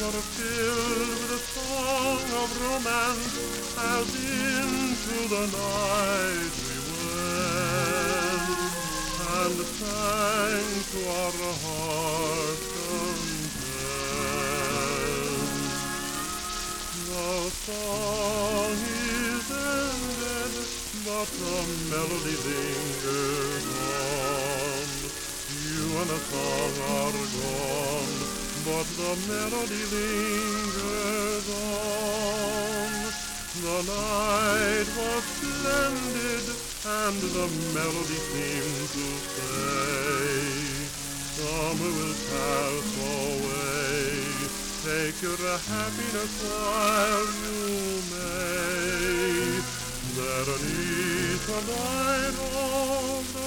were filled with a song of romance as into the night we went and sang to our heart's content. The song is ended, but the melody lingers on. You and the song are gone, but the melody lingers on. The night was splendid, and the melody seemed to say, summer will pass away, take your happiness while you may. Beneath the light of the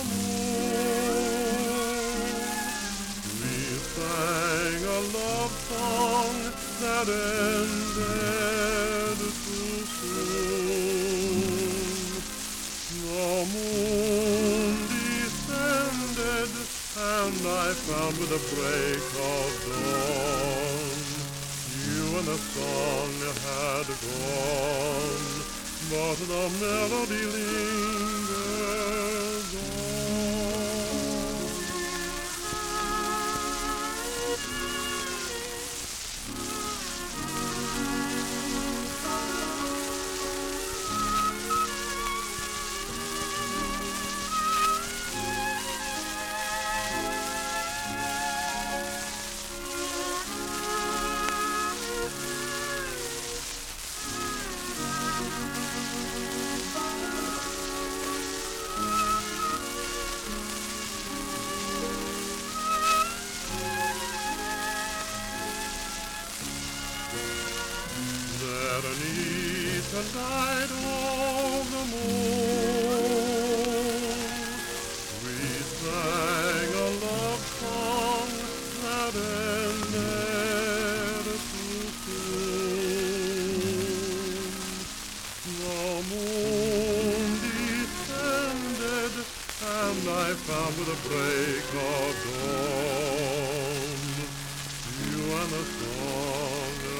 moon, we sang a love song that ended too soon. The moon descended, and I found with the break of dawn, you and the song had gone, but the melody lingers on. Beneath the light of the moon, we sang a love song that ended too soon. The moon descended, and I found with the break of dawn, you and the song